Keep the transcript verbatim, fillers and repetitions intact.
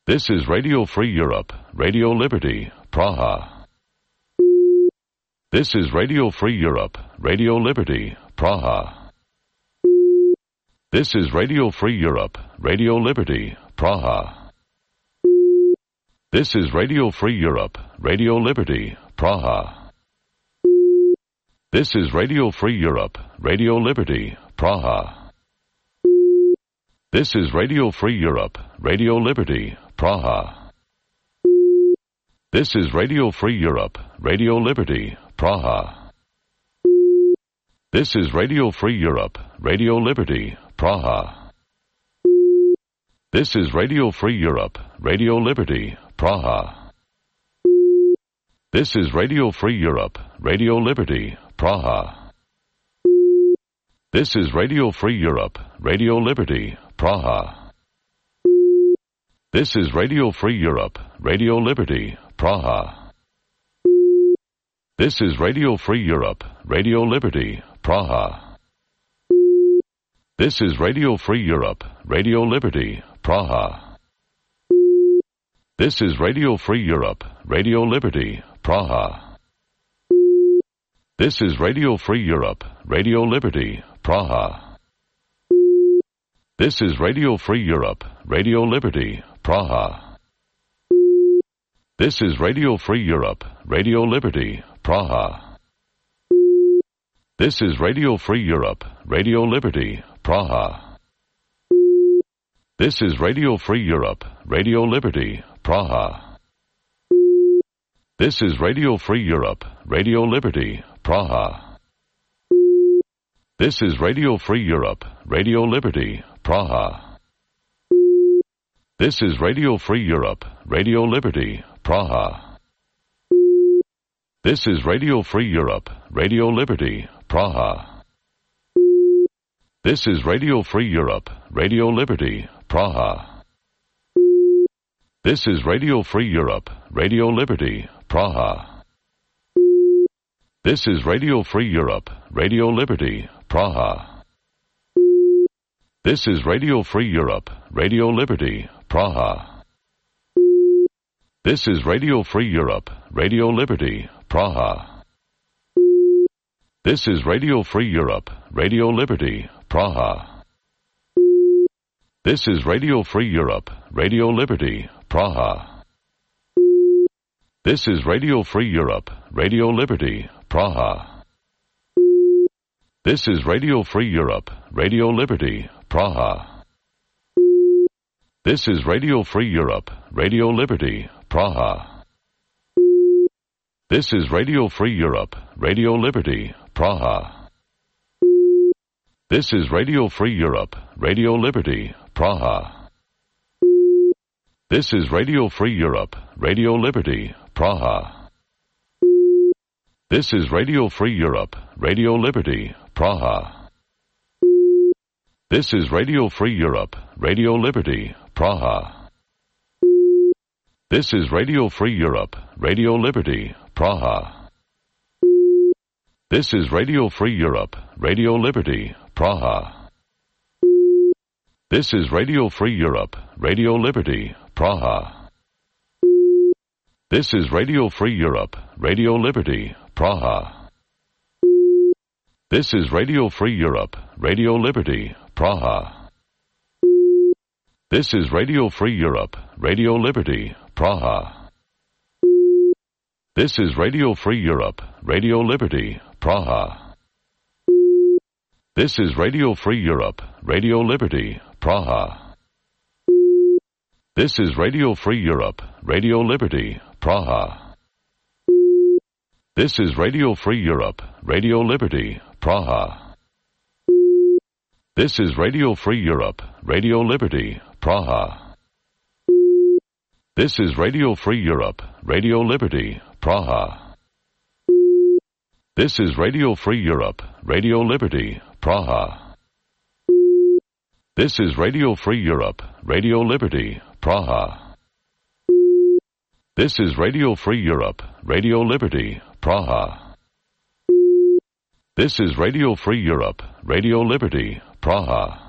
This is Radio Free Europe, Radio Liberty, Praha. This is Radio Free Europe, Radio Liberty, Praha. This is Radio Free Europe, Radio Liberty, Praha. This is Radio Free Europe, Radio Liberty, Praha. This is Radio Free Europe, Radio Liberty, Praha. This is Radio Free Europe, Radio Liberty, Praha. This is Radio Free Europe, Radio Liberty, Praha. This is Radio Free Europe, Radio Liberty, Praha. This is Radio Free Europe, Radio Liberty, Praha. This is Radio Free Europe, Radio Liberty, Praha. This is Radio Free Europe, Radio Liberty, Praha. This is Radio Free Europe, Radio Liberty, Praha. This is Radio Free Europe, Radio Liberty, Praha. This is Radio Free Europe, Radio Liberty, Praha. This is Radio Free Europe, Radio Liberty, Praha. This is Radio Free Europe, Radio Liberty, Praha. This is Radio Free Europe, Radio Liberty, Praha. This is Radio Free Europe, Radio Liberty, Praha. This is Radio Free Europe, Radio Liberty, Praha. This is Radio Free Europe, Radio Liberty, Praha. This is Radio Free Europe, Radio Liberty, Praha. This is Radio Free Europe, Radio Liberty, Praha. This is Radio Free Europe, Radio Liberty, Praha. This is Radio Free Europe, Radio Liberty, Praha. This is Radio Free Europe, Radio Liberty, Praha. This is Radio Free Europe, Radio Liberty, Praha. This is Radio Free Europe, Radio Liberty, Praha. This is Radio Free Europe, Radio Liberty, Praha. This is Radio Free Europe, Radio Liberty, Praha. This is Radio Free Europe, Radio Liberty, Praha. This is Radio Free Europe, Radio Liberty, Praha. This is Radio Free Europe, Radio Liberty, Praha. This is Radio Free Europe, Radio Liberty, Praha. This is Radio Free Europe, Radio Liberty, Praha. This is Radio Free Europe, Radio Liberty, Praha. This is Radio Free Europe, Radio Liberty, Praha. This is Radio Free Europe, Radio Liberty, Praha. This is Radio Free Europe, Radio Liberty, Praha. This is Radio Free Europe, Radio Liberty, Praha. This is Radio Free Europe, Radio Liberty, Praha. This is Radio Free Europe, Radio Liberty, Praha. This is Radio Free Europe, Radio Liberty, Praha. This is Radio Free Europe, Radio Liberty, Praha. This is Radio Free Europe, Radio Liberty, Praha. This is Radio Free Europe, Radio Liberty, Praha. This is Radio Free Europe, Radio Liberty, Praha. This is Radio Free Europe, Radio Liberty, Praha. This is Radio Free Europe, Radio Liberty, Praha. This is Radio Free Europe, Radio Liberty, Praha. This is Radio Free Europe, Radio Liberty, Praha. This is Radio Free Europe, Radio Liberty, Praha. This is Radio Free Europe, Radio Liberty, Praha. This is Radio Free Europe, Radio Liberty, Praha. This is Radio Free Europe, Radio Liberty, Praha. This is Radio Free Europe, Radio Liberty, Praha.